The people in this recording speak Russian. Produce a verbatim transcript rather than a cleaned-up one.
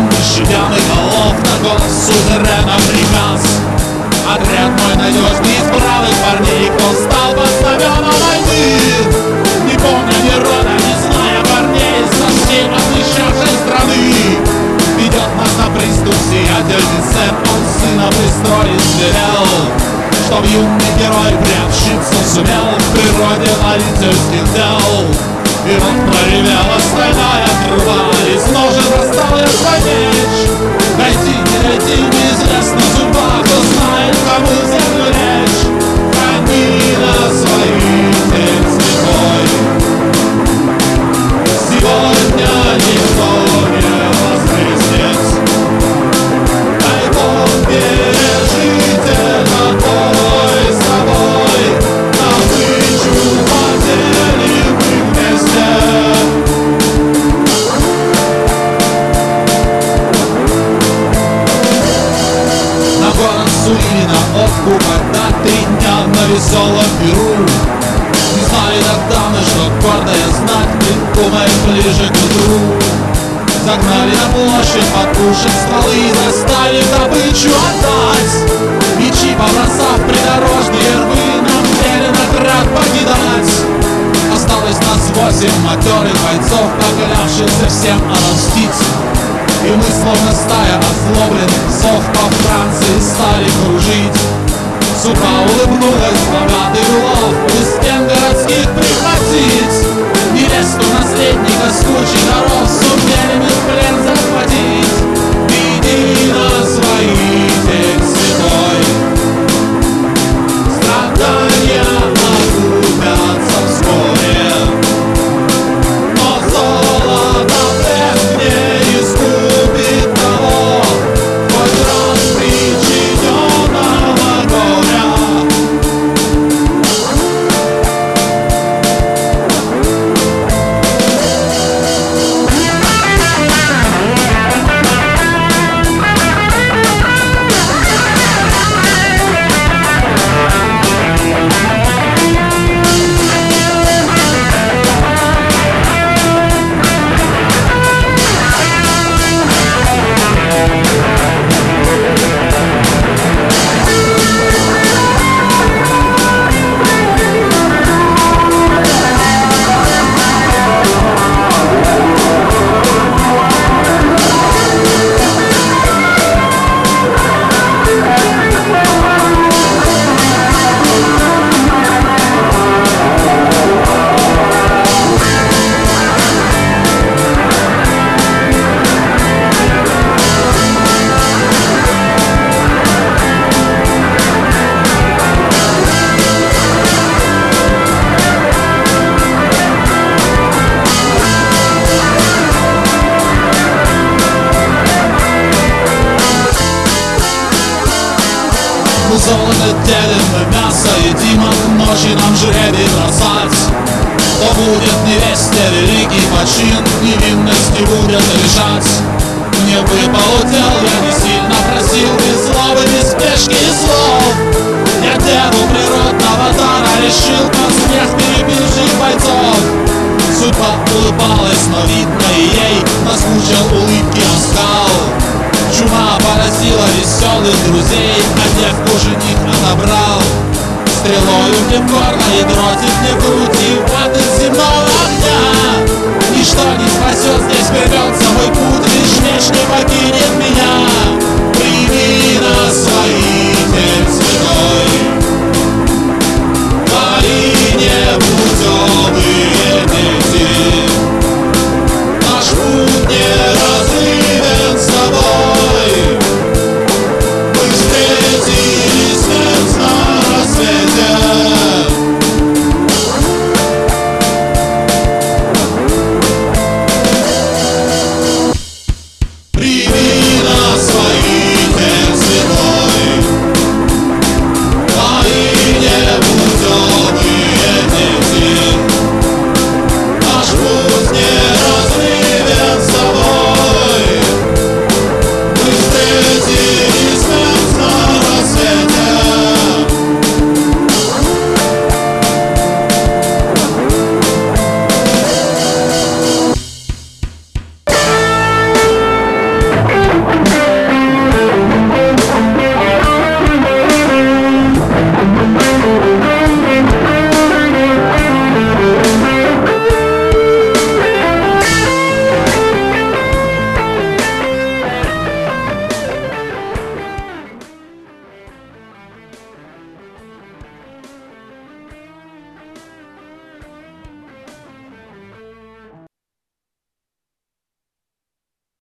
Щадяный голов на голос сузерена приказ. Отряд мой надежный из бравых парней, кто стал под знамена войны. Не помня ни рода, не зная парней, со всей отвещавшей страны. Ведет нас на приступ сиятельный сын, он сына при строе свирел, чтоб юный герой приобщиться сумел в природе водительских дел. И вот проревела стальная труба, из ножен достал я свой меч. Дойти, не дойти, неизвестна судьба, кто знает, кому землю лечь. Храни на своих день святой. Сегодня никто не воскреснет. Дай Бог пережить это бой с тобой. Добычу поделим мы вместе. На город сулили на откуп на три дня на веселом Перу. Не знали тогда мы, что гордая знать придумает ближе к утру. Загнали на площадь, подкушать стволы и заставив добычу отдать. Мечи побросав придорожные рвы, нам велено град покидать. Осталось нас восемь матерых бойцов, поклявшихся всем отомстить. И мы, словно стая озлобленных псов, по Франции стали кружить. Судьба улыбнулась, богатый улов у стен городских прихватить. Невесту наследника с кучей даров сумели мы в плен захватить. Иди на свои день святой. Страдания окупятся вскоре, но золото блеск не искупит того, хоть раз причиненного горя. Мы золото делим, мы мясо едим, от ночи нам жребий бросать. Кто будет невесте великий почин, невинности будет решать. Мне выпал удел, я не сильно просил, без злобы, без спешки и слов. Я деву природного дара решил, под смех перебивших бойцов. Судьба улыбалась, но видно и ей нас мучил улыбки оскал. Чума поразила веселых друзей, а девку жених отобрал. Стрелою в легко